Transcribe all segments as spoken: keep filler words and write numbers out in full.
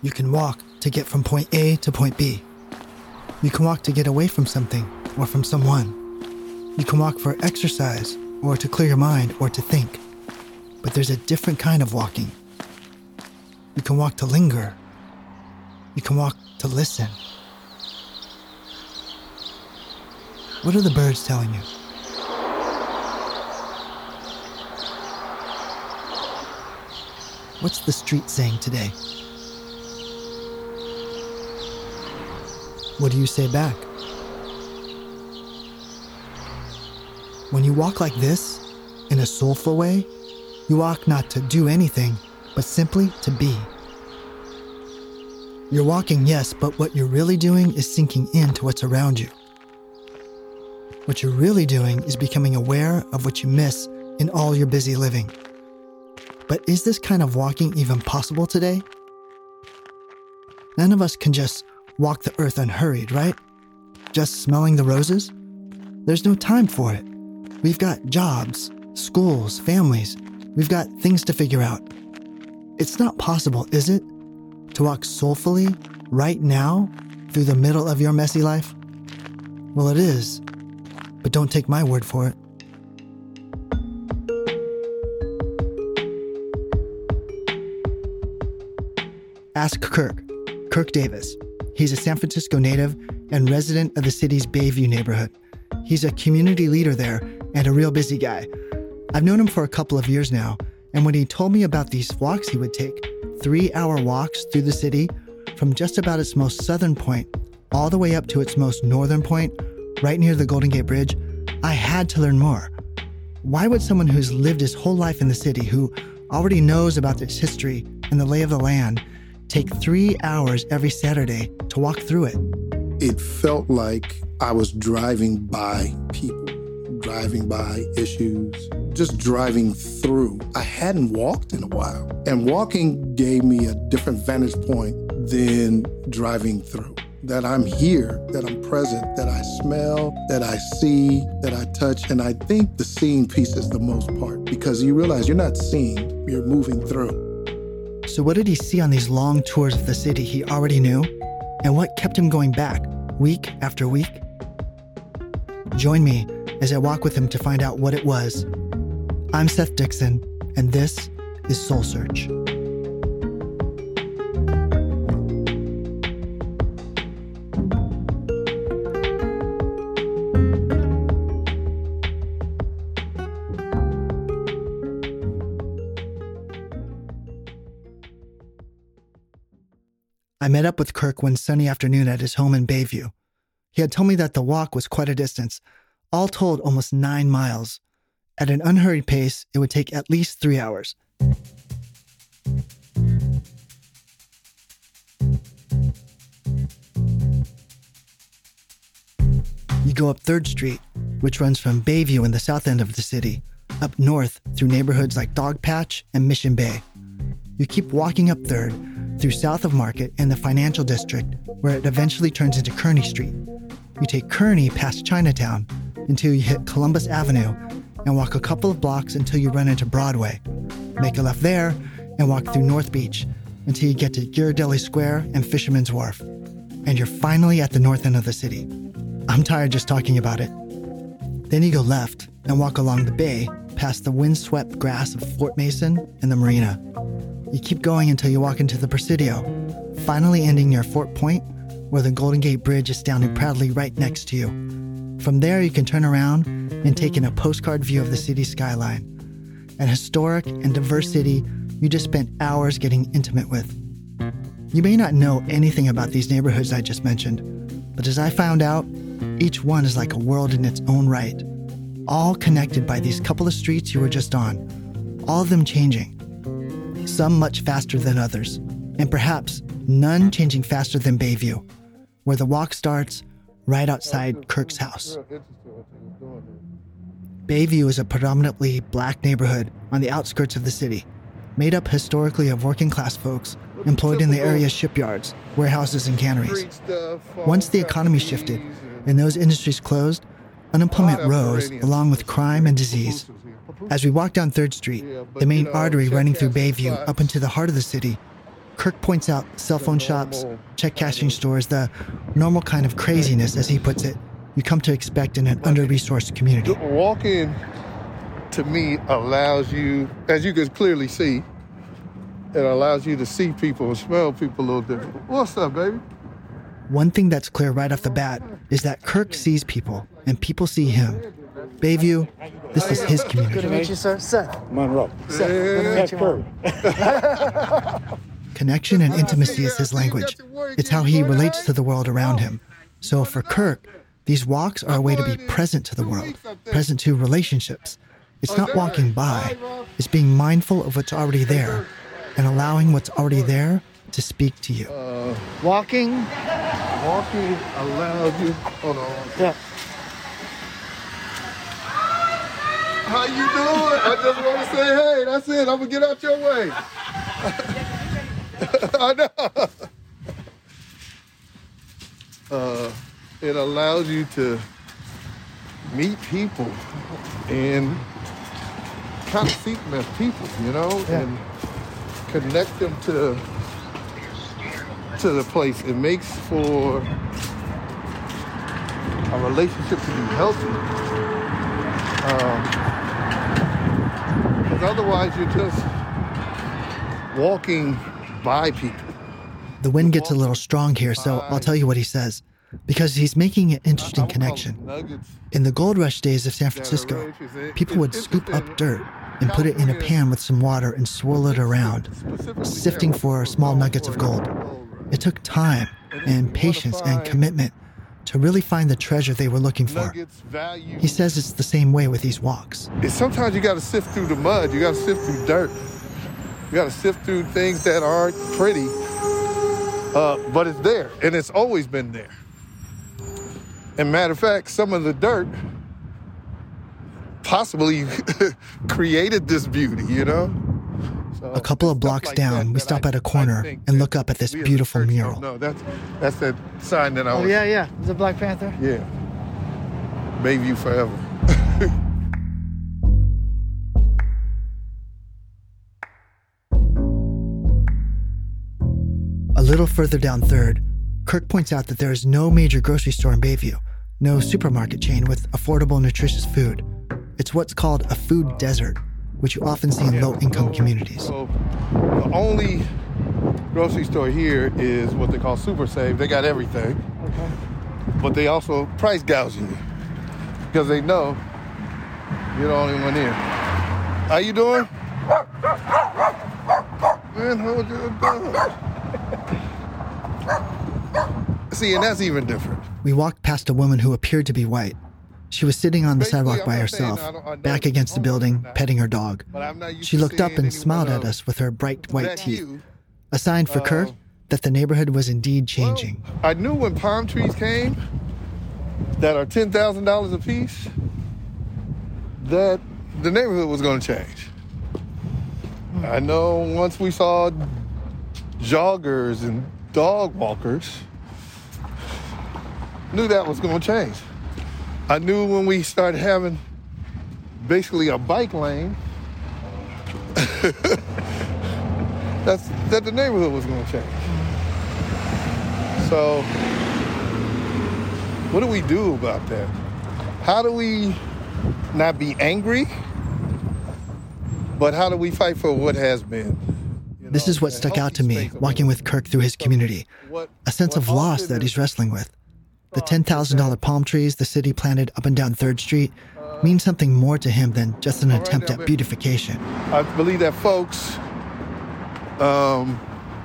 You can walk to get from point A to point B. You can walk to get away from something or from someone. You can walk for exercise or to clear your mind or to think. But there's a different kind of walking. You can walk to linger. You can walk to listen. What are the birds telling you? What's the street saying today? What do you say back? When you walk like this, in a soulful way, you walk not to do anything, but simply to be. You're walking, yes, but what you're really doing is sinking into what's around you. What you're really doing is becoming aware of what you miss in all your busy living. But is this kind of walking even possible today? None of us can just walk the earth unhurried, right? Just smelling the roses? There's no time for it. We've got jobs, schools, families. We've got things to figure out. It's not possible, is it, to walk soulfully right now through the middle of your messy life? Well, it is, but don't take my word for it. Ask Kirk, Kirk Davis. He's a San Francisco native and resident of the city's Bayview neighborhood. He's a community leader there and a real busy guy. I've known him for a couple of years now, and when he told me about these walks he would take, three-hour walks through the city from just about its most southern point all the way up to its most northern point, right near the Golden Gate Bridge, I had to learn more. Why would someone who's lived his whole life in the city, who already knows about its history and the lay of the land, take three hours every Saturday to walk through it? It felt like I was driving by people, driving by issues, just driving through. I hadn't walked in a while, and walking gave me a different vantage point than driving through. That I'm here, that I'm present, that I smell, that I see, that I touch, and I think the seeing piece is the most part, because you realize you're not seeing, you're moving through. So what did he see on these long tours of the city he already knew? And what kept him going back, week after week? Join me as I walk with him to find out what it was. I'm Seth Dixon, and this is Soul Search. I met up with Kirk one sunny afternoon at his home in Bayview. He had told me that the walk was quite a distance, all told almost nine miles. At an unhurried pace, it would take at least three hours. You go up third Street, which runs from Bayview in the south end of the city, up north through neighborhoods like Dogpatch and Mission Bay. You keep walking up third, through south of Market and the financial district, where it eventually turns into Kearny Street. You take Kearny past Chinatown until you hit Columbus Avenue and walk a couple of blocks until you run into Broadway. Make a left there and walk through North Beach until you get to Ghirardelli Square and Fisherman's Wharf. And you're finally at the north end of the city. I'm tired just talking about it. Then you go left and walk along the bay past the windswept grass of Fort Mason and the marina. You keep going until you walk into the Presidio, finally ending near Fort Point, where the Golden Gate Bridge is standing proudly right next to you. From there, you can turn around and take in a postcard view of the city skyline, an historic and diverse city you just spent hours getting intimate with. You may not know anything about these neighborhoods I just mentioned, but as I found out, each one is like a world in its own right, all connected by these couple of streets you were just on, all of them changing. Some much faster than others, and perhaps none changing faster than Bayview, where the walk starts right outside Kirk's house. Bayview is a predominantly black neighborhood on the outskirts of the city, made up historically of working-class folks employed in the area's shipyards, warehouses, and canneries. Once the economy shifted and those industries closed, unemployment rose along with crime and disease. As we walk down third Street, the main artery running through Bayview up into the heart of the city, Kirk points out cell phone shops, check cashing stores, the normal kind of craziness, as he puts it, you come to expect in an under-resourced community. Walking, to me, allows you, as you can clearly see, it allows you to see people and smell people a little different. What's up, baby? One thing that's clear right off the bat is that Kirk sees people, and people see him. Bayview, this is his community. Good to meet you, sir. Seth. Monroe. Seth. Good to meet you, man. Connection and intimacy is his language. It's how he relates to the world around him. So for Kirk, these walks are a way to be present to the world, present to relationships. It's not walking by. It's being mindful of what's already there and allowing what's already there to speak to you. Uh, Walking. walking allows you, hold on. Yeah. How you doing? I just want to say, hey, that's it. I'm going to get out your way. I know. Uh, it allows you to meet people and kind of seek them as people, you know, Yeah. and connect them to to the place. It makes for a relationship to be healthy. Because otherwise you're just walking by people. The wind gets a little strong here, so I'll tell you what he says, because he's making an interesting I- I would call connection. them nuggets. In the gold rush days of San Francisco, people would scoop up dirt and put it in a pan with some water and swirl it around, sifting for small nuggets of gold. It took time and patience and commitment to really find the treasure they were looking for. Nuggets, value. He says it's the same way with these walks. And sometimes you got to sift through the mud. You got to sift through dirt. You got to sift through things that aren't pretty, uh, but it's there, and it's always been there. And matter of fact, some of the dirt possibly created this beauty, you know? So A couple of stuff blocks like down, that we that stop I- at a I corner think and that look up at this we as a beautiful church don't mural. know. That's, that's that sign that I Oh, was, yeah, yeah. The Black Panther. yeah. Bayview forever. A little further down Third, Kirk points out that there is no major grocery store in Bayview, no supermarket chain with affordable, nutritious food. It's what's called a food desert, which you often see in low-income communities. So the only grocery store here is what they call Super Save. They got everything, Okay. but they also price gouge you because they know you're the only one here. How you doing? Man, hold your dog. See, and that's even different. We walked past a woman who appeared to be white. She was sitting on the Basically, sidewalk I'm by not saying herself, I don't- I never back against the owned building, that. petting her dog. But I'm not used She to looked up seeing and anyone smiled at else us with her bright white that teeth, you. a sign for Kirk Uh, that the neighborhood was indeed changing. Well, I knew when palm trees came that are ten thousand dollars a piece that the neighborhood was going to change. I know once we saw joggers and dog walkers, knew that was going to change. I knew when we started having basically a bike lane that's, that the neighborhood was going to change. So, what do we do about that? How do we not be angry, but how do we fight for what has been? You This know, is what a stuck out healthy to me space of walking with Kirk through his community, what- a sense what of loss often that he's is- wrestling with. The ten thousand dollars palm trees the city planted up and down Third Street mean something more to him than just an All right, attempt now, at baby. beautification. I believe that folks um,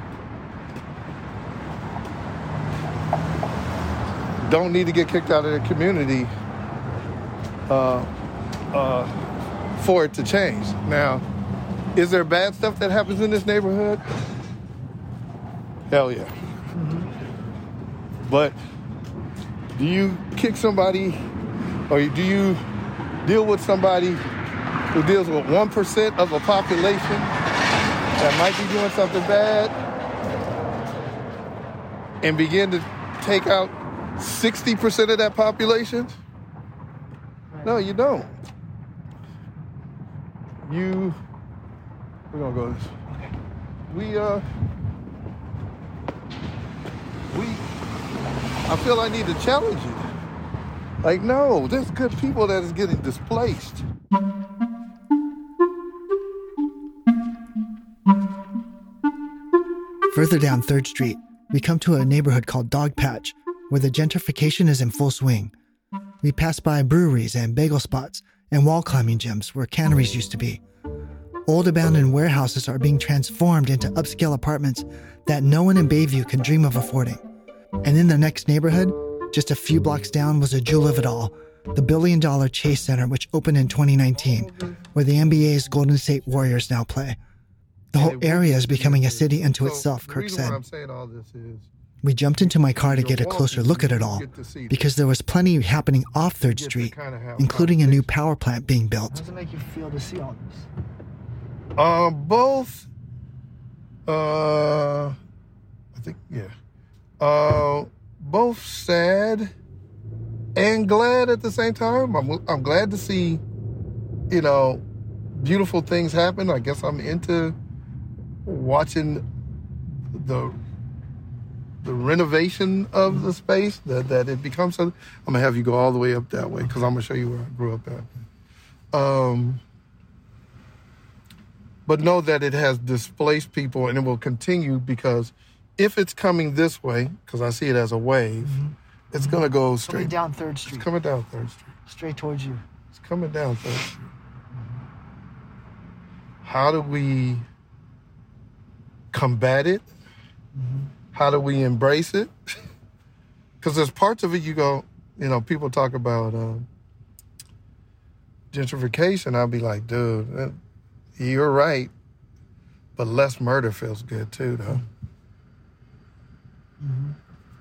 don't need to get kicked out of their community uh, uh, for it to change. Now, is there bad stuff that happens in this neighborhood? Hell yeah. But do you kick somebody, or do you deal with somebody who deals with one percent of a population that might be doing something bad and begin to take out sixty percent of that population? No, you don't. You, we're gonna go this. We, uh, I feel I need to challenge you. Like, no, there's good people that is getting displaced. Further down third Street, we come to a neighborhood called Dog Patch, where the gentrification is in full swing. We pass by breweries and bagel spots and wall climbing gyms where canneries used to be. Old abandoned warehouses are being transformed into upscale apartments that no one in Bayview can dream of affording. And in the next neighborhood, just a few blocks down, was a jewel of it all, the billion-dollar Chase Center, which opened in twenty nineteen, where the N B A's Golden State Warriors now play. The whole area is becoming a city unto itself, Kirk said. We jumped into my car to get a closer look at it all, because there was plenty happening off third Street, including a new power plant being built. How does it make you feel to see all this? Uh, both, uh, I think, yeah, uh, both sad and glad at the same time. I'm, I'm glad to see, you know, beautiful things happen. I guess I'm into watching the the renovation of the space, that, that it becomes. A, I'm gonna have you go all the way up that way because I'm gonna show you where I grew up at. Um, but know that it has displaced people and it will continue, because if it's coming this way, because I see it as a wave, mm-hmm. it's mm-hmm. gonna go straight coming down third Street. It's coming down third Street. Straight towards you. It's coming down third Street. How do we combat it? Mm-hmm. How do we embrace it? Because there's parts of it you go, you know, people talk about uh, gentrification. I'll be like, dude, you're right, but less murder feels good too, though. Mm-hmm.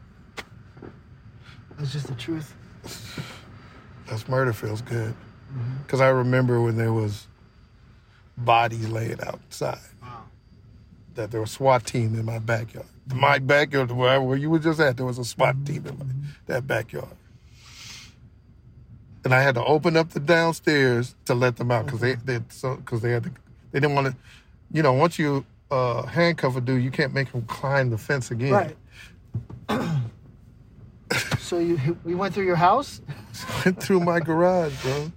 That's just the truth. Less murder feels good. Because mm-hmm. I remember when there was bodies laying outside. Wow. That there was a SWAT team in my backyard. My backyard, where you were just at, there was a SWAT team in my, that backyard. And I had to open up the downstairs to let them out because they, they, so, cause they had to, they didn't want to, you know, once you uh, handcuff a dude, you can't make him climb the fence again. Right. So you we went through your house? Went through my garage, bro.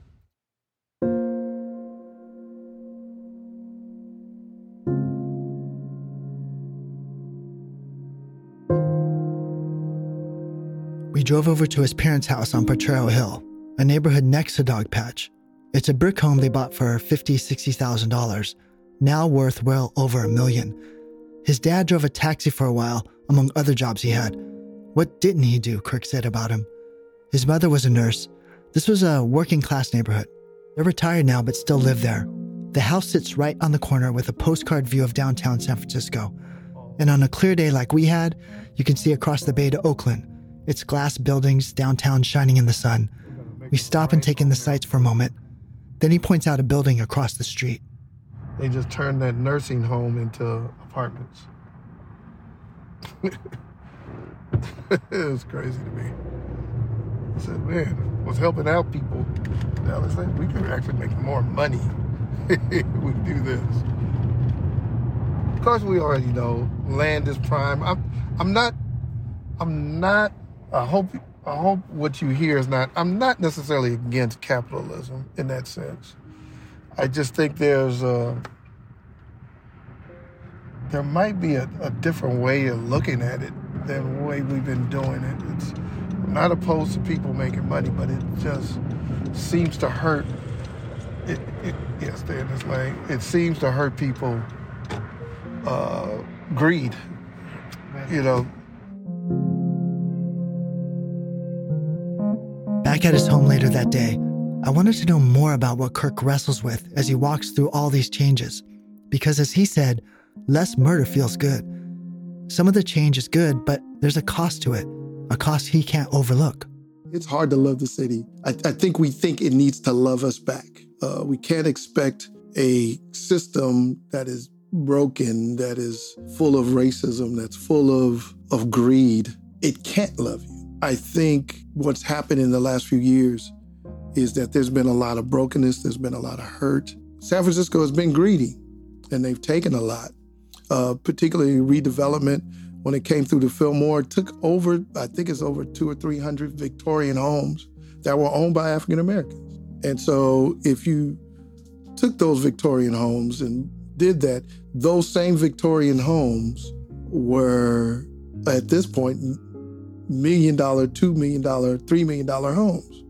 We drove over to his parents' house on Potrero Hill, a neighborhood next to Dog Patch. It's a brick home they bought for fifty thousand dollars, sixty thousand dollars, now worth well over a million. His dad drove a taxi for a while, among other jobs he had. What didn't he do, Kirk said about him. His mother was a nurse. This was a working-class neighborhood. They're retired now, but still live there. The house sits right on the corner with a postcard view of downtown San Francisco. And on a clear day like we had, you can see across the bay to Oakland, its glass buildings downtown shining in the sun. We stop and take in the sights for a moment. Then he points out a building across the street. They just turned that nursing home into apartments. It was crazy to me. I said, man, was helping out people. Now it's like, we could actually make more money if we do this. Of course, we already know land is prime. I'm, I'm not, I'm not, I hope, I hope what you hear is not, I'm not necessarily against capitalism in that sense. I just think there's a, there might be a, a different way of looking at it than the way we've been doing it. It's I'm not opposed to people making money, but it just seems to hurt. It, it, yeah, stay in this lane. It seems to hurt people. Uh, greed, you know. Back at his home later that day, I wanted to know more about what Kirk wrestles with as he walks through all these changes. Because as he said, less murder feels good. Some of the change is good, but there's a cost to it, a cost he can't overlook. It's hard to love the city. I, I think we think it needs to love us back. Uh, we can't expect a system that is broken, that is full of racism, that's full of, of greed. It can't love you. I think what's happened in the last few years is that there's been a lot of brokenness, there's been a lot of hurt. San Francisco has been greedy, and they've taken a lot. Uh, particularly redevelopment, when it came through the Fillmore, it took over, I think it's over two or three hundred Victorian homes that were owned by African Americans. And so if you took those Victorian homes and did that, those same Victorian homes were, at this point, million dollar, two million dollar, three million dollar homes.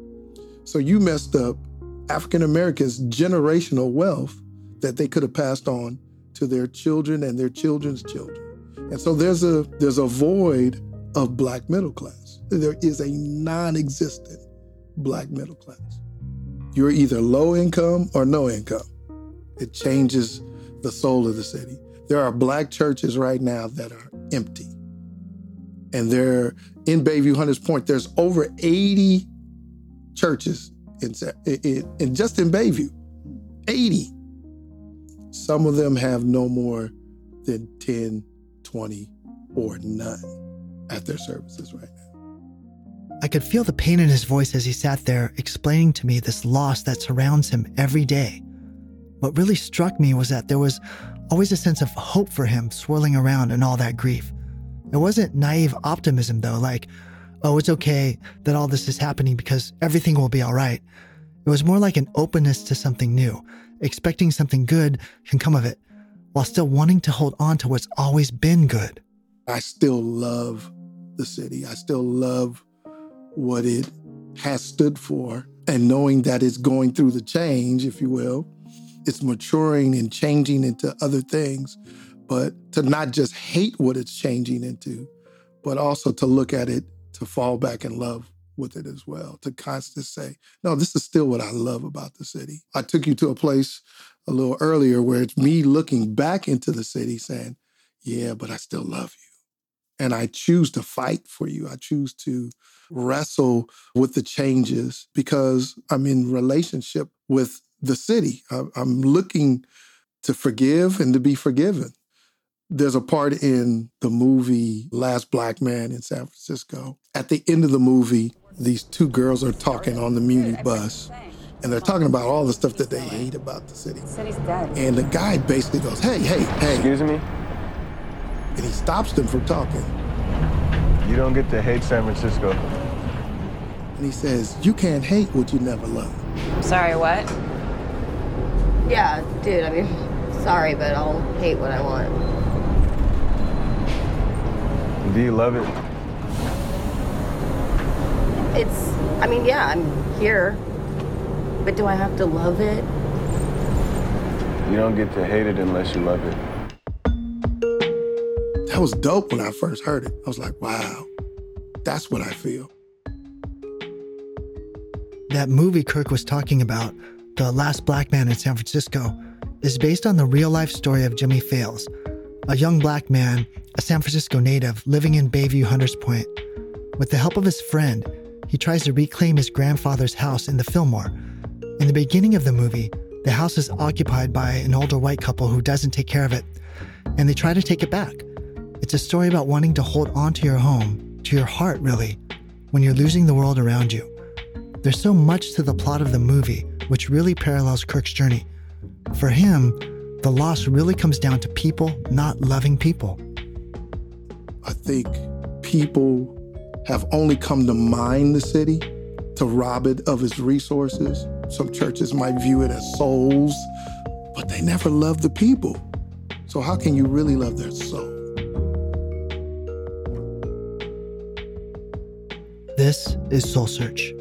So you messed up African Americans' generational wealth that they could have passed on to their children and their children's children. And so there's a there's a void of Black middle class. There is a non-existent Black middle class. You're either low income or no income. It changes the soul of the city. There are Black churches right now that are empty. And they're in Bayview Hunters Point. There's over eighty churches in, in, in just in Bayview. eighty. Some of them have no more than ten, twenty, or none at their services right now. I could feel the pain in his voice as he sat there explaining to me this loss that surrounds him every day. What really struck me was that there was always a sense of hope for him swirling around in all that grief. It wasn't naive optimism, though, like, oh, it's okay that all this is happening because everything will be all right. It was more like an openness to something new, expecting something good can come of it, while still wanting to hold on to what's always been good. I still love the city. I still love what it has stood for, and knowing that it's going through the change, if you will. It's maturing and changing into other things, but to not just hate what it's changing into, but also to look at it, to fall back in love with it as well, to constantly say, no, this is still what I love about the city. I took you to a place a little earlier where it's me looking back into the city saying, yeah, but I still love you. And I choose to fight for you. I choose to wrestle with the changes because I'm in relationship with the city. I'm looking to forgive and to be forgiven. There's a part in the movie Last Black Man in San Francisco. At the end of the movie, these two girls are talking on the Muni bus, and they're talking about all the stuff that they hate about the city. The city's dead. And the guy basically goes, hey, hey, hey. Excuse me? And he stops them from talking. You don't get to hate San Francisco. And he says, you can't hate what you never loved. Sorry, what? Yeah, dude, I mean, sorry, but I'll hate what I want. Do you love it? It's, I mean, yeah, I'm here, but do I have to love it? You don't get to hate it unless you love it. That was dope when I first heard it. I was like, wow, that's what I feel. That movie Kirk was talking about, The Last Black Man in San Francisco, is based on the real-life story of Jimmy Fails, a young Black man, a San Francisco native living in Bayview Hunters Point. With the help of his friend, he tries to reclaim his grandfather's house in the Fillmore. In the beginning of the movie, the house is occupied by an older white couple who doesn't take care of it, and they try to take it back. It's a story about wanting to hold on to your home, to your heart, really, when you're losing the world around you. There's so much to the plot of the movie, which really parallels Kirk's journey. For him, the loss really comes down to people not loving people. I think people have only come to mine the city, to rob it of its resources. Some churches might view it as souls, but they never love the people. So how can you really love their soul? This is Soul Search.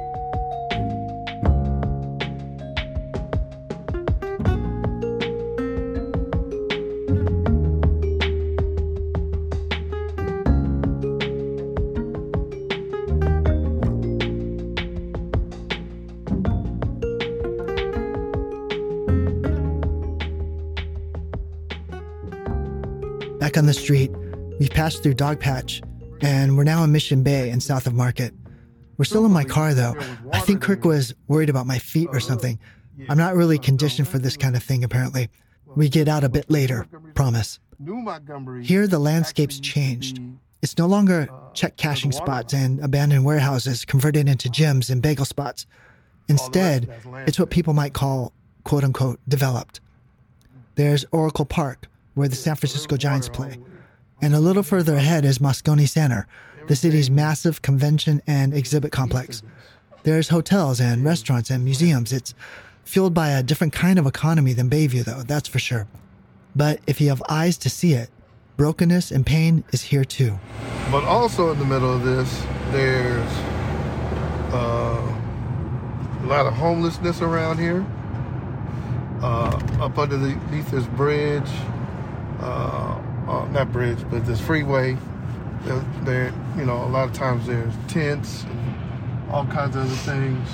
Back on the street, we've passed through Dogpatch, and we're now in Mission Bay and south of Market. We're still in my car, though. I think Kirk was worried about my feet or something. I'm not really conditioned for this kind of thing, apparently. We get out a bit later, promise. Here, the landscape's changed. It's no longer check cashing spots and abandoned warehouses converted into gyms and bagel spots. Instead, it's what people might call, quote-unquote, developed. There's Oracle Park, where the San Francisco Giants play. And a little further ahead is Moscone Center, the city's massive convention and exhibit complex. There's hotels and restaurants and museums. It's fueled by a different kind of economy than Bayview, though, that's for sure. But if you have eyes to see it, brokenness and pain is here too. But also in the middle of this, there's uh, a lot of homelessness around here. Uh, up underneath this bridge, uh, uh, not bridge, but this freeway, there, there, you know, a lot of times there's tents and all kinds of other things.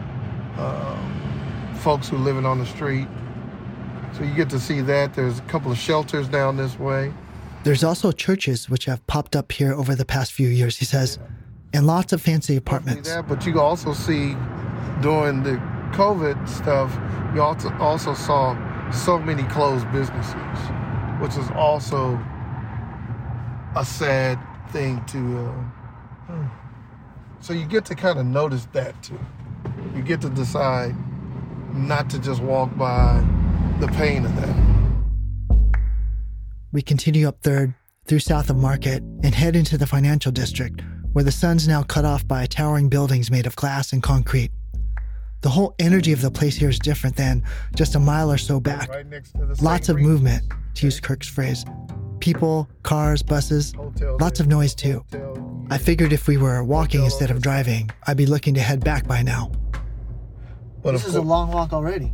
Um, folks who are living on the street. So you get to see that. There's a couple of shelters down this way. There's also churches which have popped up here over the past few years, he says, and lots of fancy apartments. That, but you also see during the COVID stuff, you also also saw so many closed businesses, which is also a sad thing to. Uh, so you get to kind of notice that too. You get to decide not to just walk by the pain of that. We continue up Third through South of Market and head into the financial district, where the sun's now cut off by towering buildings made of glass and concrete. The whole energy of the place here is different than just a mile or so back. Right next to the Lots of Saint movement, Regis. to use Kirk's phrase. People, cars, buses, Hotel lots there, of noise too. hotel. I figured if we were walking Hotel instead of office. driving, I'd be looking to head back by now. But This of is a course, long walk already.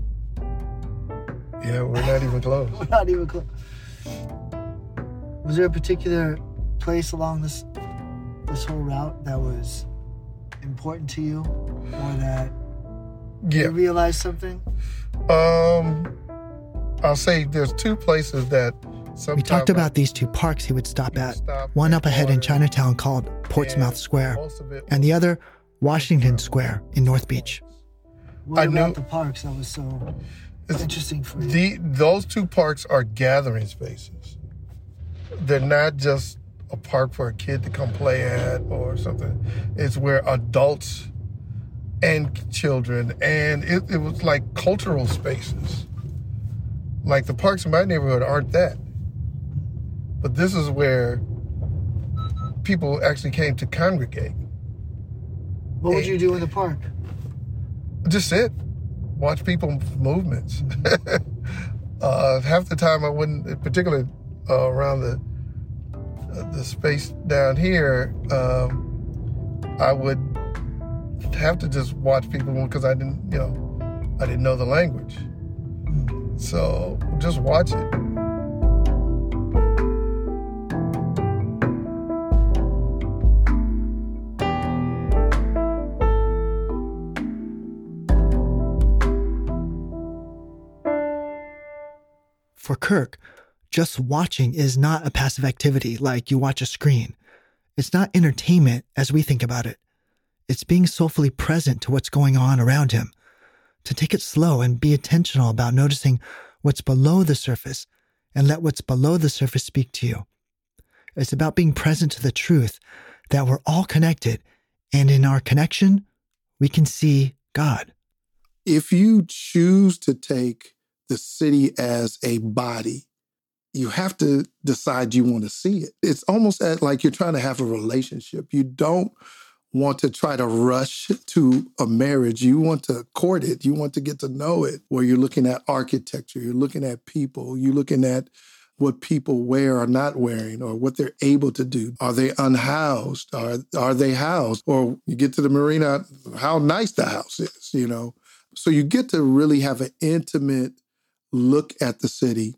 yeah, we're not even close. We're not even close. Was there a particular place along this this whole route that was important to you, or that Yeah. you realized something? Um, I'll say there's two places that sometimes We talked about these two parks he would stop You at, stop one at up ahead in water, Chinatown called Portsmouth and Square, most of it and the was- other, Washington Square in North Beach. What I about knew- the parks that was so It's- interesting for you? The those two parks are gathering spaces. They're not just a park for a kid to come play at or something. It's where adults and children, and it, it was like cultural spaces. Like the parks in my neighborhood aren't that. But this is where people actually came to congregate. What would you do in the park? Just sit, watch people movements. uh, half the time I wouldn't, particularly uh, around the uh, the space down here, um, I would have to just watch people because I didn't, you know, I didn't know the language. So just watch it. For Kirk, just watching is not a passive activity like you watch a screen. It's not entertainment as we think about it. It's being soulfully present to what's going on around him, to take it slow and be intentional about noticing what's below the surface and let what's below the surface speak to you. It's about being present to the truth that we're all connected, and in our connection, we can see God. If you choose to take the city as a body, you have to decide you want to see it. It's almost at like you're trying to have a relationship. You don't want to try to rush to a marriage. You want to court it. You want to get to know it, where you're looking at architecture, you're looking at people, you're looking at what people wear or not wearing, or what they're able to do. Are they unhoused? Are, are they housed? Or you get to the marina, how nice the house is, you know? So you get to really have an intimate look at the city,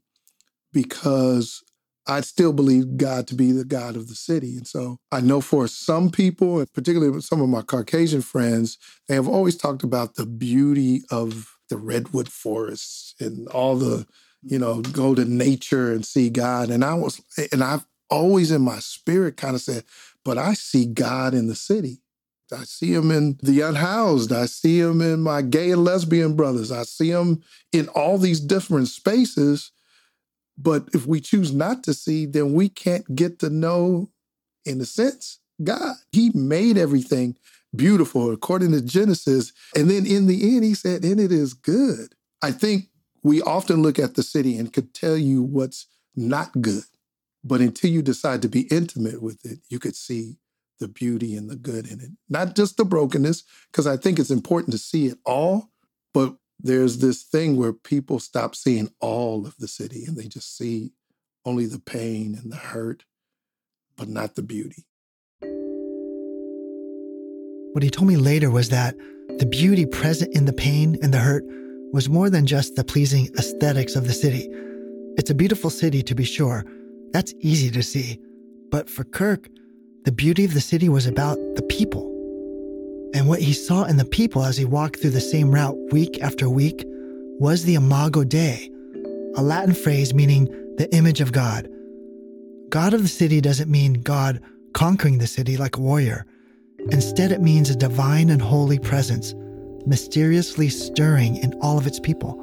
because I still believe God to be the God of the city. And so I know for some people, and particularly with some of my Caucasian friends, they have always talked about the beauty of the redwood forests and all the, you know, go to nature and see God. And I was, and I've always in my spirit kind of said, but I see God in the city. I see him in the unhoused. I see him in my gay and lesbian brothers. I see him in all these different spaces. But if we choose not to see, then we can't get to know, in a sense, God. He made everything beautiful according to Genesis. And then in the end, he said, and it is good. I think we often look at the city and could tell you what's not good. But until you decide to be intimate with it, you could see the beauty and the good in it. Not just the brokenness, because I think it's important to see it all, but there's this thing where people stop seeing all of the city and they just see only the pain and the hurt, but not the beauty. What he told me later was that the beauty present in the pain and the hurt was more than just the pleasing aesthetics of the city. It's a beautiful city, to be sure. That's easy to see. But for Kirk, the beauty of the city was about the people. And what he saw in the people as he walked through the same route week after week was the Imago Dei, a Latin phrase meaning the image of God. God of the city doesn't mean God conquering the city like a warrior. Instead, it means a divine and holy presence, mysteriously stirring in all of its people.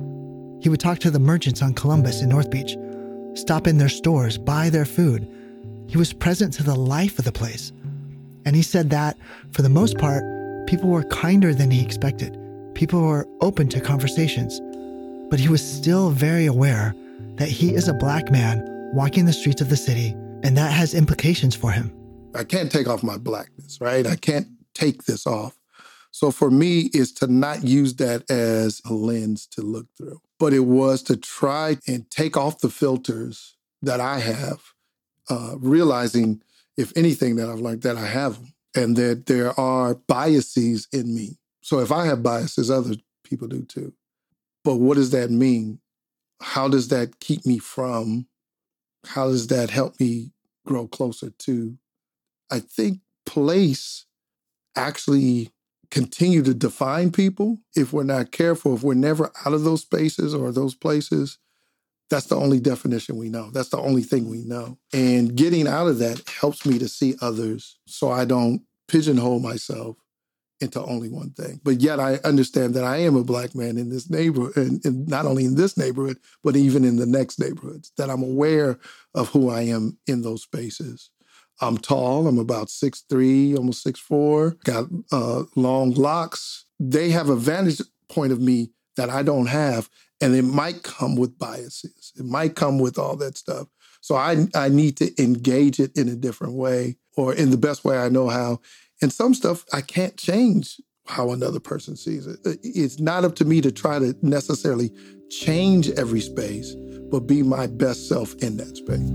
He would talk to the merchants on Columbus in North Beach, stop in their stores, buy their food. He was present to the life of the place. And he said that, for the most part, people were kinder than he expected. People were open to conversations. But he was still very aware that he is a black man walking the streets of the city, and that has implications for him. I can't take off my blackness, right? I can't take this off. So for me, is to not use that as a lens to look through. But it was to try and take off the filters that I have, uh, realizing, if anything that I've learned, that I have them, and that there are biases in me. So if I have biases, other people do too. But what does that mean? How does that keep me from? How does that help me grow closer to? I think place actually continue to define people if we're not careful. If we're never out of those spaces or those places, that's the only definition we know. That's the only thing we know. And getting out of that helps me to see others so I don't pigeonhole myself into only one thing. But yet I understand that I am a black man in this neighborhood, and, and not only in this neighborhood, but even in the next neighborhoods, that I'm aware of who I am in those spaces. I'm tall. I'm about six three, almost six four, got uh, long locks. They have a vantage point of me that I don't have, and it might come with biases. It might come with all that stuff. So I, I need to engage it in a different way, or in the best way I know how. And some stuff I can't change how another person sees it. It's not up to me to try to necessarily change every space, but be my best self in that space.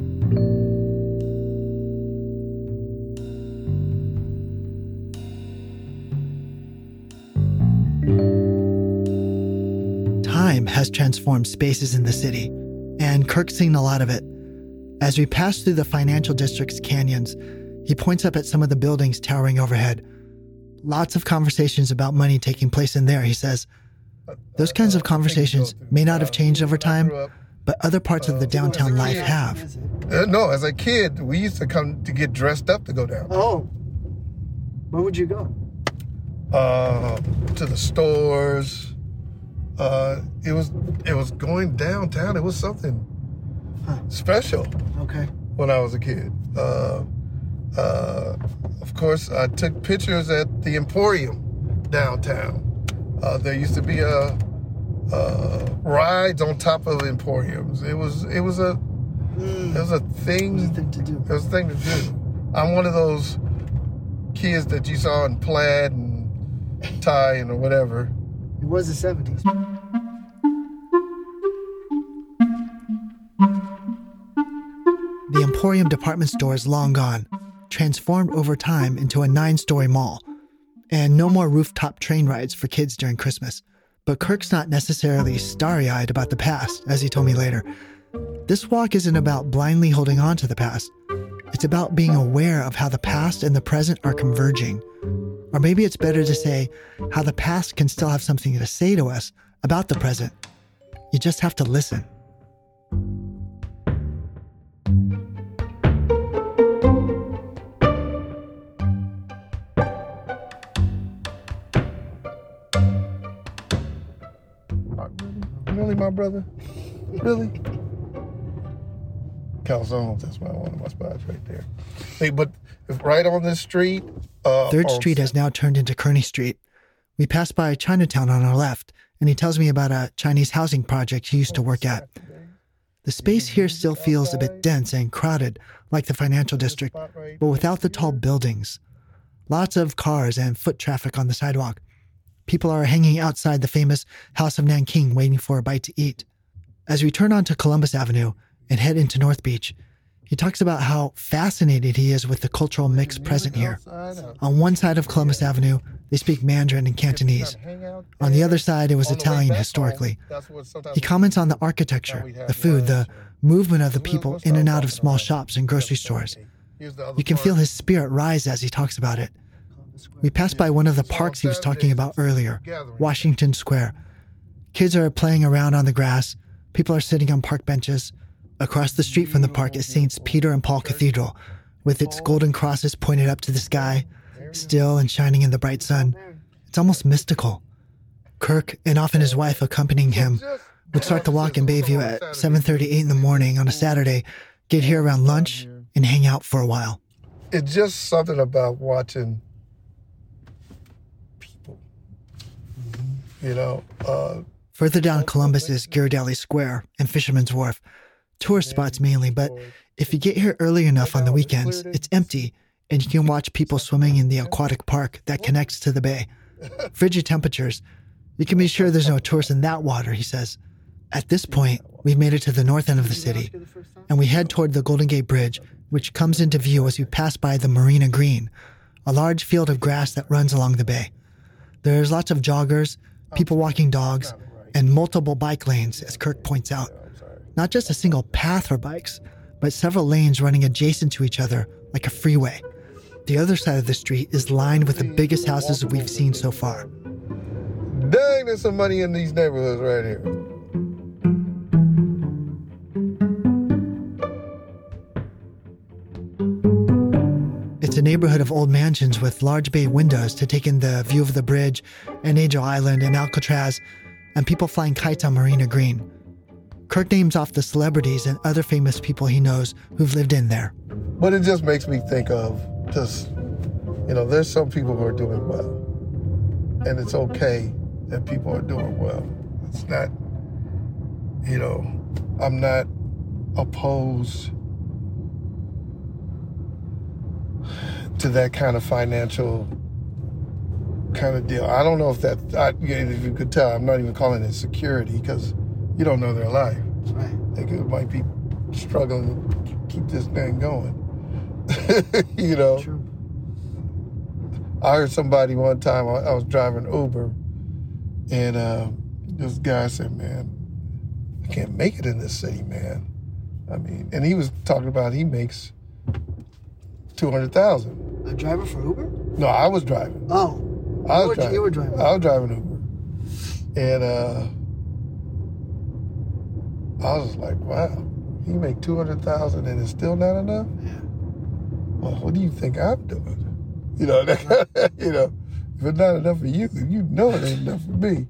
Time has transformed spaces in the city, and Kirk's seen a lot of it. As we pass through the financial district's canyons, he points up at some of the buildings towering overhead. Lots of conversations about money taking place in there, he says. Those kinds of conversations may not have changed over time, but other parts of the downtown life have. Uh, no, as a kid, we used to come to get dressed up to go down. Oh. Where would you go? Uh, to the stores. Uh, it was it was going downtown. It was something huh. special. Okay. When I was a kid. Uh, uh, of course, I took pictures at the Emporium downtown. Uh, there used to be a, a rides on top of Emporiums. It was it was a mm. it was a thing. It was a thing to do. It was a thing to do. I'm one of those kids that you saw in plaid and tie and or whatever. It was the seventies. The Emporium department store is long gone, transformed over time into a nine-story mall. And no more rooftop train rides for kids during Christmas. But Kirk's not necessarily starry-eyed about the past, as he told me later. This walk isn't about blindly holding on to the past. It's about being aware of how the past and the present are converging. Or maybe it's better to say how the past can still have something to say to us about the present. You just have to listen. Really, my brother? Really? Calzones, that's my, one of my spots right there. Hey, but right on this street... Uh, Third Street has now turned into Kearny Street. We pass by Chinatown on our left, and he tells me about a Chinese housing project he used to work at. The space here still feels a bit dense and crowded, like the financial district, but without the tall buildings. Lots of cars and foot traffic on the sidewalk. People are hanging outside the famous House of Nanking waiting for a bite to eat. As we turn onto Columbus Avenue and head into North Beach, he talks about how fascinated he is with the cultural mix present here. On one side of Columbus Avenue, they speak Mandarin and Cantonese. On the other side, it was Italian historically. He comments on the architecture, the food, the movement of the people in and out of small shops and grocery stores. You can feel his spirit rise as he talks about it. We passed by one of the parks he was talking about earlier, Washington Square. Kids are playing around on the grass. People are sitting on park benches. Across the street from the park is Saints Peter and Paul Cathedral, with its golden crosses pointed up to the sky, still and shining in the bright sun. It's almost mystical. Kirk, and often his wife accompanying him, would start the walk in Bayview at seven thirty-eight in the morning on a Saturday, get here around lunch, and hang out for a while. It's just something about watching people, you know. Uh, Further down Columbus is Ghirardelli Square and Fisherman's Wharf. Tourist spots mainly, but if you get here early enough on the weekends, it's empty, and you can watch people swimming in the aquatic park that connects to the bay. Frigid temperatures. You can be sure there's no tourists in that water, he says. At this point, we've made it to the north end of the city, and we head toward the Golden Gate Bridge, which comes into view as we pass by the Marina Green, a large field of grass that runs along the bay. There's lots of joggers, people walking dogs, and multiple bike lanes, as Kirk points out. Not just a single path for bikes, but several lanes running adjacent to each other like a freeway. The other side of the street is lined with the biggest houses we've seen so far. Dang, there's some money in these neighborhoods right here. It's a neighborhood of old mansions with large bay windows to take in the view of the bridge and Angel Island and Alcatraz, and people flying kites on Marina Green. Kirk names off the celebrities and other famous people he knows who've lived in there. But it just makes me think of just, you know, there's some people who are doing well. And it's okay that people are doing well. It's not, you know, I'm not opposed to that kind of financial kind of deal. I don't know if that, I, if you could tell, I'm not even calling it security because you don't know their life. Right. They could, might be struggling to keep this thing going. You know? True. I heard somebody one time, I, I was driving Uber, and uh, this guy said, man, I can't make it in this city, man. I mean, and he was talking about he makes two hundred thousand dollars. A driver for Uber? No, I was driving. Oh. I was you, were, driving. you were driving. I was driving Uber. And uh, I was like, wow, you make two hundred thousand dollars and it's still not enough? Yeah. Well, what do you think I'm doing? You know, that, you know, if it's not enough for you, you know it ain't enough for me.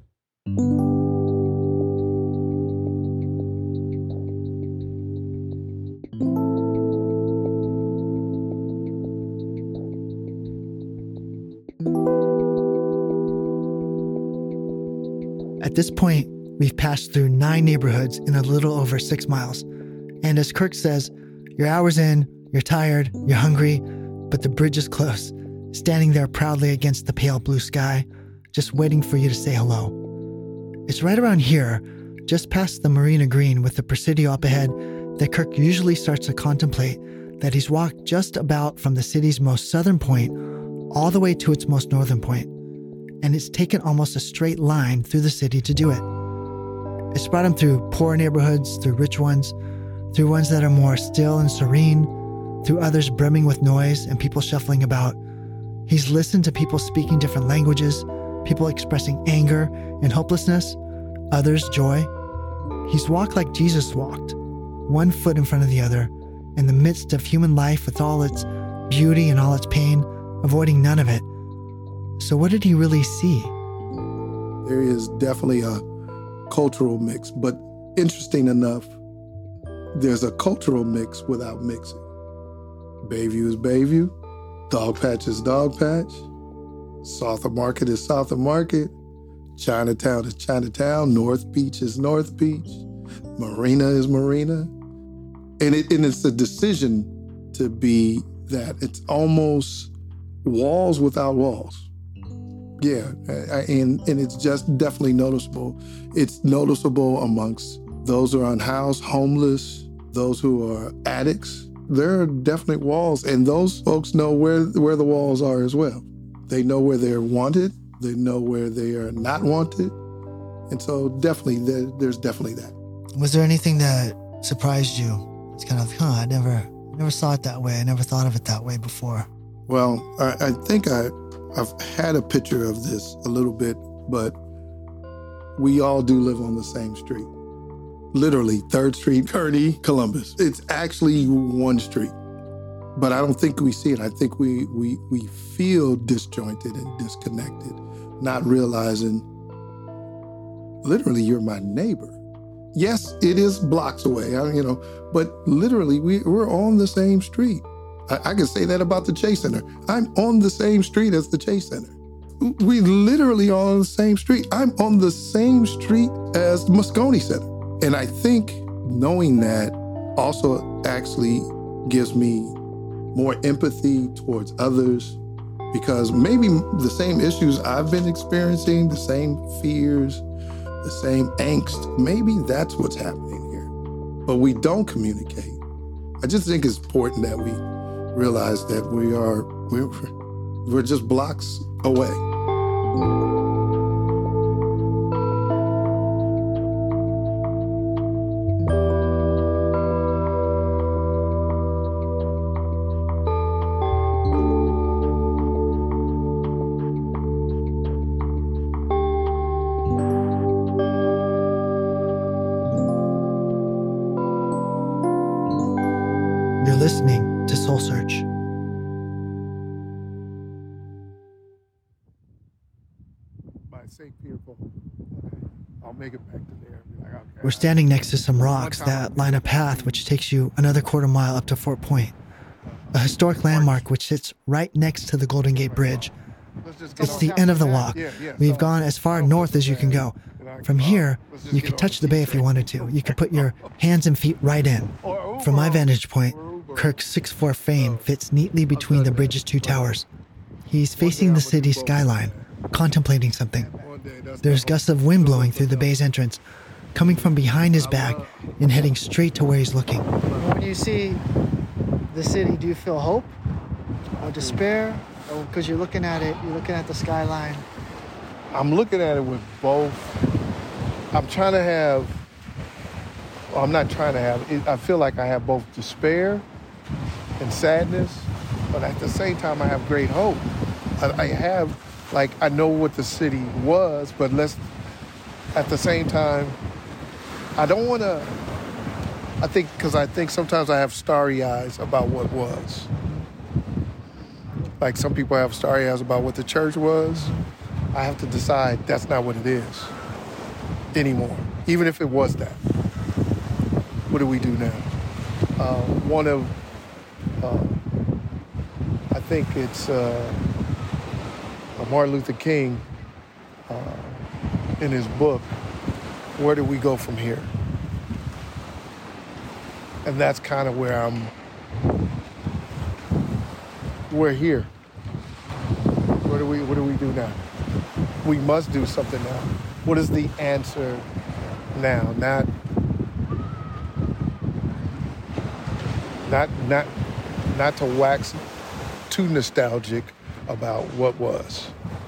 At this point, we've passed through nine neighborhoods in a little over six miles. And as Kirk says, you're hours in, you're tired, you're hungry, but the bridge is close, standing there proudly against the pale blue sky, just waiting for you to say hello. It's right around here, just past the Marina Green with the Presidio up ahead, that Kirk usually starts to contemplate that he's walked just about from the city's most southern point all the way to its most northern point, and it's taken almost a straight line through the city to do it. It's brought him through poor neighborhoods, through rich ones, through ones that are more still and serene, through others brimming with noise and people shuffling about. He's listened to people speaking different languages, people expressing anger and hopelessness, others joy. He's walked like Jesus walked, one foot in front of the other, in the midst of human life with all its beauty and all its pain, avoiding none of it. So what did he really see? There is definitely a cultural mix, but interesting enough, there's a cultural mix without mixing. Bayview is Bayview, Dogpatch is Dogpatch, South of Market is South of Market, Chinatown is Chinatown, North Beach is North Beach. Marina is Marina. And, it, and it's a decision to be that. It's almost walls without walls. Yeah, and, and it's just definitely noticeable. It's noticeable amongst those who are unhoused, homeless, those who are addicts. There are definite walls, and those folks know where, where the walls are as well. They know where they're wanted. They know where they are not wanted. And so definitely, there, there's definitely that. Was there anything that surprised you? It's kind of, huh, I never, never saw it that way. I never thought of it that way before. Well, I, I think I, I've had a picture of this a little bit, but we all do live on the same street. Literally, third Street, Kearny, Columbus. It's actually one street, but I don't think we see it. I think we we we feel disjointed and disconnected, not realizing, literally, you're my neighbor. Yes, it is blocks away, I, you know, but literally, we, we're on the same street. I, I can say that about the Chase Center. I'm on the same street as the Chase Center. We literally are on the same street. I'm on the same street as the Moscone Center. And I think knowing that also actually gives me more empathy towards others, because maybe the same issues I've been experiencing, the same fears, the same angst, maybe that's what's happening here. But we don't communicate. I just think it's important that we realize that we are, we're, we're just blocks away. You're listening to Soul Search. By Saint Peter Paul. I'll make it back to there. Like, okay. We're standing next to some rocks that line a path which takes you another quarter mile up to Fort Point, a historic landmark which sits right next to the Golden Gate Bridge. It's the end of the walk. We've gone as far north as you can go. From here, you could touch the bay if you wanted to. You could put your hands and feet right in. From my vantage point, Kirk's six foot four frame fits neatly between the bridge's two towers. He's facing the city skyline, contemplating something. There's gusts of wind blowing through the bay's entrance, coming from behind his back and heading straight to where he's looking. When you see the city, do you feel hope or despair? Or because you're looking at it, you're looking at the skyline. I'm looking at it with both. I'm trying to have, well, I'm not trying to have, I feel like I have both despair and sadness, but at the same time, I have great hope. I, I have, like, I know what the city was, but let's, at the same time, I don't want to, I think, because I think sometimes I have starry eyes about what was. Like some people have starry eyes about what the church was. I have to decide that's not what it is anymore, even if it was that. What do we do now? Uh, one of, uh, I think it's uh, Martin Luther King uh, in his book, Where Do We Go From Here? And that's kind of where I'm, we're here. What do we, what do we do now? We must do something now. What is the answer now? Not, not, not, not to wax too nostalgic about what was.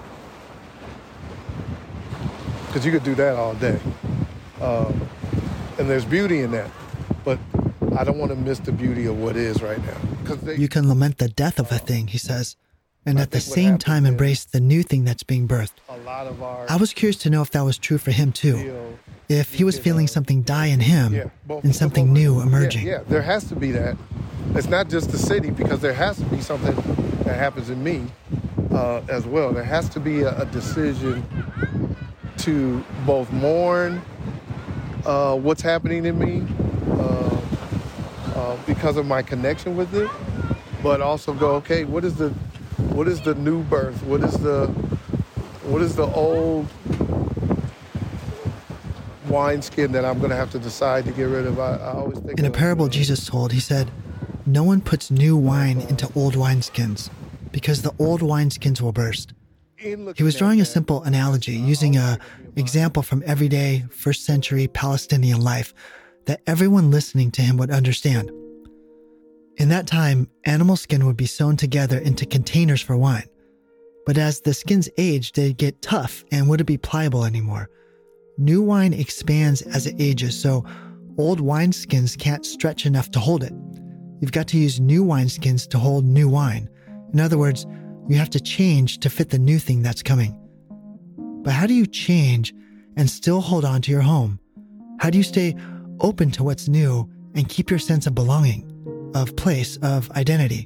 Because you could do that all day. Um, and there's beauty in that. But I don't want to miss the beauty of what is right now. They, you can lament the death of a thing, he says, and at the same time embrace the new thing that's being birthed. I was curious to know if that was true for him too, if he was feeling something die in him yeah, both, and something both, new emerging. Yeah, yeah, there has to be that. It's not just the city, because there has to be something that happens in me uh, as well. There has to be a, a decision to both mourn uh, what's happening in me uh, uh, because of my connection with it, but also go, okay, what is the what is the new birth? What is the what is the old wineskin that I'm going to have to decide to get rid of. I, I always think In a of, parable you know, Jesus told, he said, "No one puts new wine into old wineskins, because the old wineskins will burst." He was drawing a simple analogy, using a example from everyday first century Palestinian life that everyone listening to him would understand. In that time, animal skin would be sewn together into containers for wine. But as the skins aged, they'd get tough and wouldn't be pliable anymore. New wine expands as it ages, so old wineskins can't stretch enough to hold it. You've got to use new wineskins to hold new wine. In other words, you have to change to fit the new thing that's coming. But how do you change and still hold on to your home? How do you stay open to what's new and keep your sense of belonging, of place, of identity?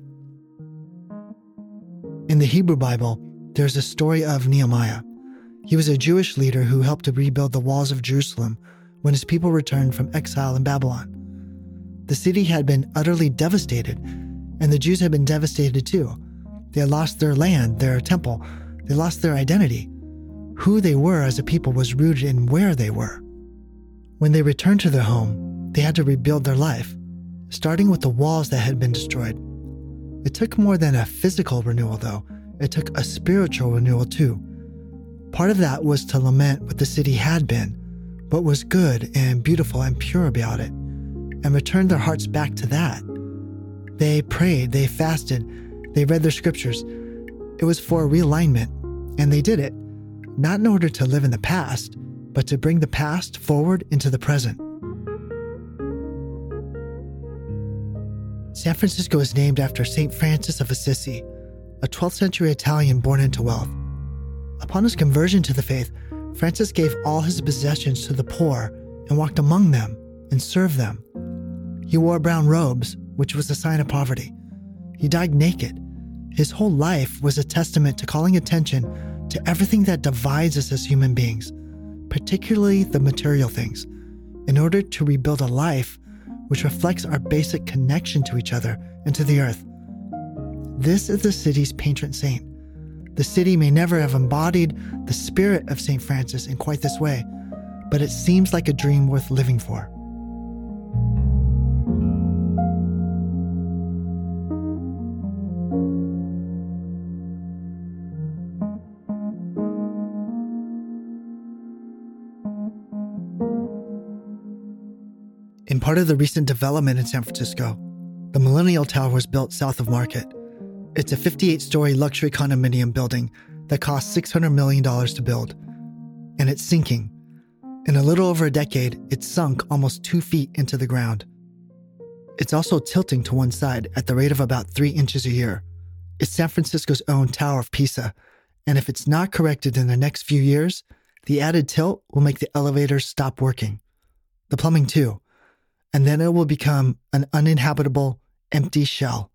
In the Hebrew Bible, there's a story of Nehemiah. He was a Jewish leader who helped to rebuild the walls of Jerusalem when his people returned from exile in Babylon. The city had been utterly devastated, and the Jews had been devastated too. They had lost their land, their temple. They lost their identity. Who they were as a people was rooted in where they were. When they returned to their home, they had to rebuild their life, starting with the walls that had been destroyed. It took more than a physical renewal, though. It took a spiritual renewal, too. Part of that was to lament what the city had been, what was good and beautiful and pure about it, and return their hearts back to that. They prayed, they fasted, they read their scriptures. It was for realignment, and they did it, not in order to live in the past, but to bring the past forward into the present. San Francisco is named after Saint Francis of Assisi, a twelfth century Italian born into wealth. Upon his conversion to the faith, Francis gave all his possessions to the poor and walked among them and served them. He wore brown robes, which was a sign of poverty. He died naked. His whole life was a testament to calling attention to everything that divides us as human beings, particularly the material things, in order to rebuild a life which reflects our basic connection to each other and to the earth. This is the city's patron saint. The city may never have embodied the spirit of Saint Francis in quite this way, but it seems like a dream worth living for. In part of the recent development in San Francisco, the Millennial Tower was built south of Market. It's a fifty-eight-story luxury condominium building that cost six hundred million dollars to build, and it's sinking. In a little over a decade, it's sunk almost two feet into the ground. It's also tilting to one side at the rate of about three inches a year. It's San Francisco's own Tower of Pisa, and if it's not corrected in the next few years, the added tilt will make the elevators stop working. The plumbing too. And then it will become an uninhabitable, empty shell.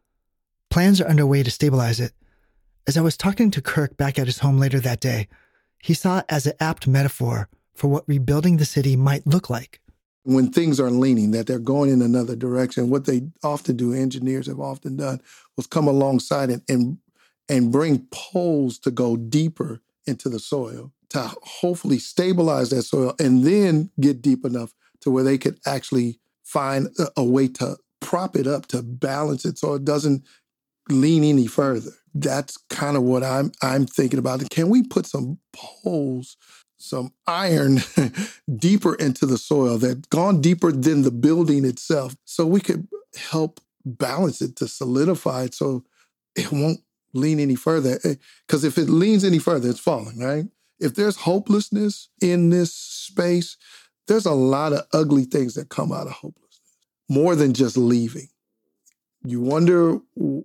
Plans are underway to stabilize it. As I was talking to Kirk back at his home later that day, he saw it as an apt metaphor for what rebuilding the city might look like. When things are leaning, that they're going in another direction, what they often do, engineers have often done, was come alongside it and, and bring poles to go deeper into the soil, to hopefully stabilize that soil and then get deep enough to where they could actually find a, a way to prop it up, to balance it so it doesn't lean any further. That's kind of what I'm I'm thinking about. Can we put some poles, some iron deeper into the soil that gone deeper than the building itself so we could help balance it, to solidify it so it won't lean any further? Because if it leans any further, it's falling, right? If there's hopelessness in this space, there's a lot of ugly things that come out of hopelessness, more than just leaving. You wonder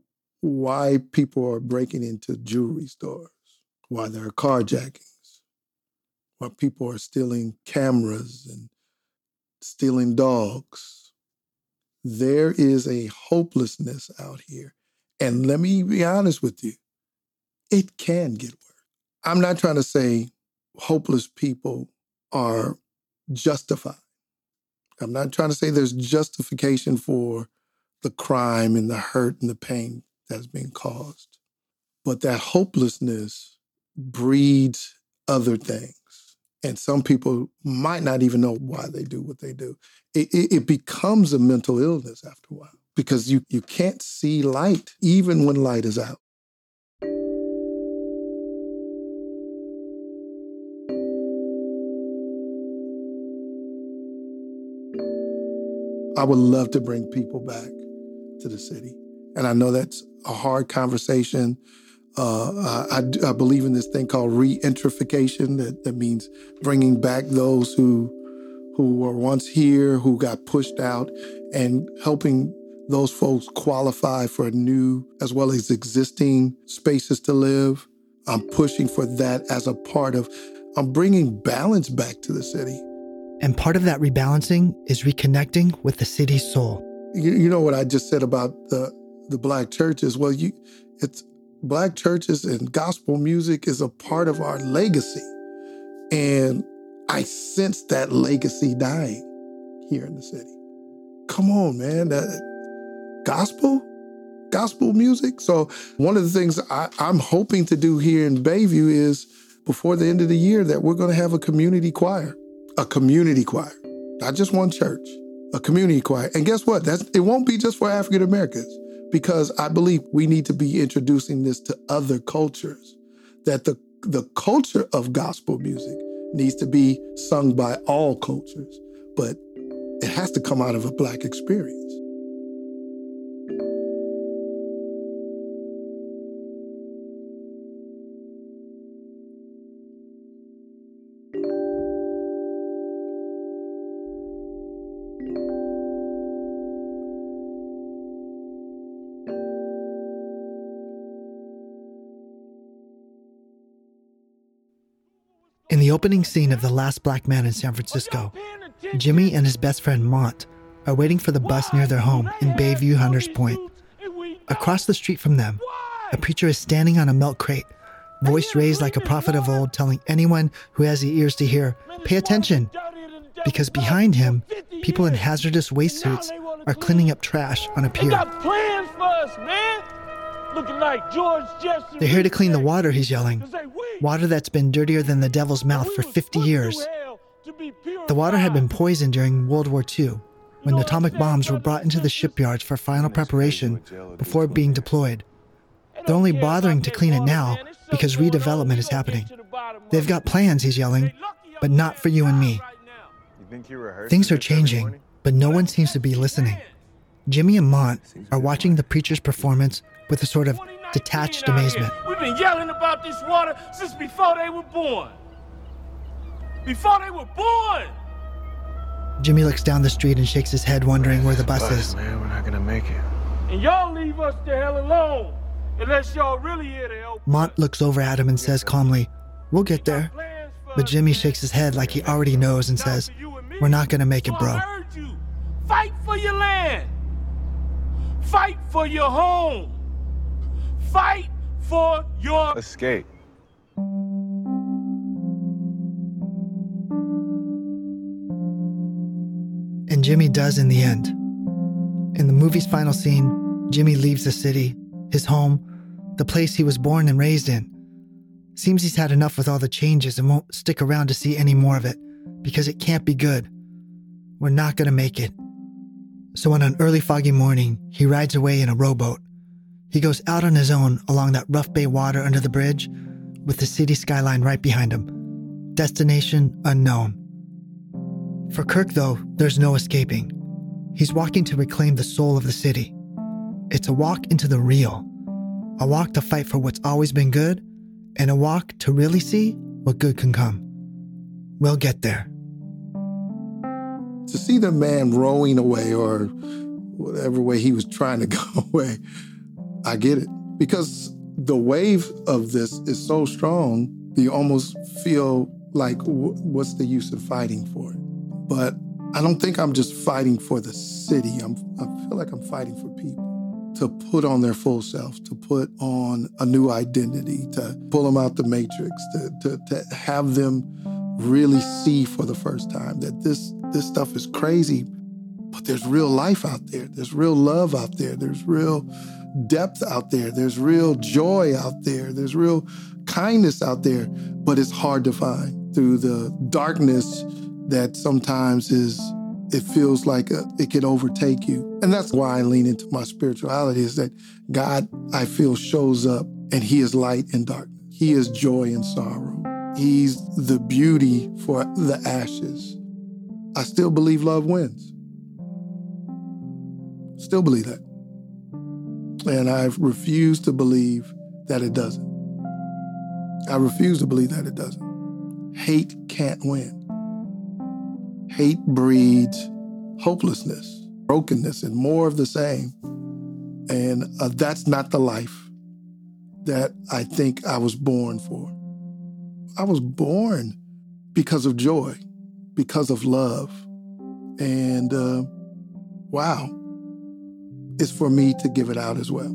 why people are breaking into jewelry stores, why there are carjackings, why people are stealing cameras and stealing dogs. There is a hopelessness out here. And let me be honest with you, it can get worse. I'm not trying to say hopeless people are justified. I'm not trying to say there's justification for the crime and the hurt and the pain that's being caused. But that hopelessness breeds other things. And some people might not even know why they do what they do. It, it, it becomes a mental illness after a while because you, you can't see light even when light is out. I would love to bring people back to the city. And I know that's a hard conversation. Uh, I, I believe in this thing called re-entrification. That, that means bringing back those who who were once here, who got pushed out, and helping those folks qualify for new as well as existing spaces to live. I'm pushing for that as a part of, I'm bringing balance back to the city. And part of that rebalancing is reconnecting with the city's soul. You, you know what I just said about the the Black churches? Well, you it's Black churches and gospel music is a part of our legacy. And I sense that legacy dying here in the city. Come on, man. That gospel? Gospel music? So one of the things I, I'm hoping to do here in Bayview is before the end of the year that we're going to have a community choir. A community choir. Not just one church. A community choir. And guess what? That's, it won't be just for African Americans. Because I believe we need to be introducing this to other cultures, that the, the culture of gospel music needs to be sung by all cultures, but it has to come out of a Black experience. In the opening scene of The Last Black Man in San Francisco, Jimmy and his best friend Mont are waiting for the bus near their home in Bayview Hunters Point. Across the street from them, a preacher is standing on a milk crate, voice raised like a prophet of old, telling anyone who has the ears to hear, pay attention, because behind him, people in hazardous waste suits are cleaning up trash on a pier. They got plans for us, man. Looking like George Jefferson. They're here to clean the water, he's yelling. Water that's been dirtier than the devil's mouth for fifty years. The water had been poisoned during World War Two, when atomic bombs were brought into the shipyards for final preparation before being deployed. They're only bothering to clean it now because redevelopment is happening. They've got plans, he's yelling, but not for you and me. Things are changing, but no one seems to be listening. Jimmy and Mont are watching the preacher's performance with a sort of detached amazement. We've been yelling about this water since before they were born. Before they were born! Jimmy looks down the street and shakes his head, wondering where the bus is. Man, we're not gonna make it. And y'all leave us the hell alone, unless y'all really here to help. Mont looks over at him and says calmly, we'll get there. But Jimmy shakes his head like he already knows and says, we're not gonna make it, bro. I heard you. Fight for your land. Fight for your home. Fight for your escape. And Jimmy does in the end. In the movie's final scene, Jimmy leaves the city, his home, the place he was born and raised in. Seems he's had enough with all the changes and won't stick around to see any more of it, because it can't be good. We're not gonna make it. So on an early foggy morning, he rides away in a rowboat. He goes out on his own along that rough bay water under the bridge, with the city skyline right behind him. Destination unknown. For Kirk, though, there's no escaping. He's walking to reclaim the soul of the city. It's a walk into the real. A walk to fight for what's always been good, and a walk to really see what good can come. We'll get there. To see the man rowing away, or whatever way he was trying to go away, I get it. Because the wave of this is so strong, you almost feel like, w- what's the use of fighting for it? But I don't think I'm just fighting for the city. I'm, I feel like I'm fighting for people to put on their full selves, to put on a new identity, to pull them out the matrix, to, to, to have them really see for the first time that this, this stuff is crazy, but there's real life out there. There's real love out there. There's real depth out there. There's real joy out there. There's real kindness out there, but it's hard to find. through the darkness that sometimes is, it feels like a, it can overtake you. And that's why I lean into my spirituality, is that God, I feel, shows up and he is light in darkness. He is joy in sorrow. He's the beauty for the ashes. I still believe love wins. Still believe that. And I refuse to believe that it doesn't. I refuse to believe that it doesn't. Hate can't win. Hate breeds hopelessness, brokenness, and more of the same. And uh, that's not the life that I think I was born for. I was born because of joy, because of love. And uh, wow, it's for me to give it out as well.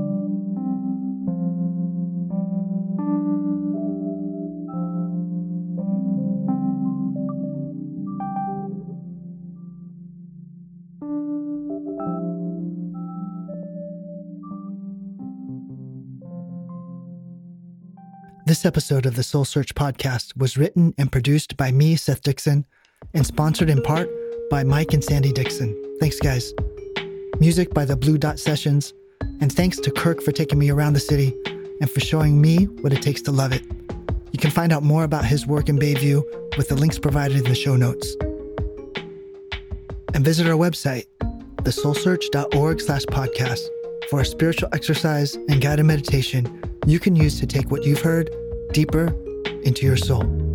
This episode of the Soul Search podcast was written and produced by me, Seth Dixon, and sponsored in part by Mike and Sandy Dixon. Thanks, guys. Music by the Blue Dot Sessions, and thanks to Kirk for taking me around the city and for showing me what it takes to love it. You can find out more about his work in Bayview with the links provided in the show notes. And visit our website, the soul search dot org slash podcast, for a spiritual exercise and guided meditation you can use to take what you've heard deeper into your soul.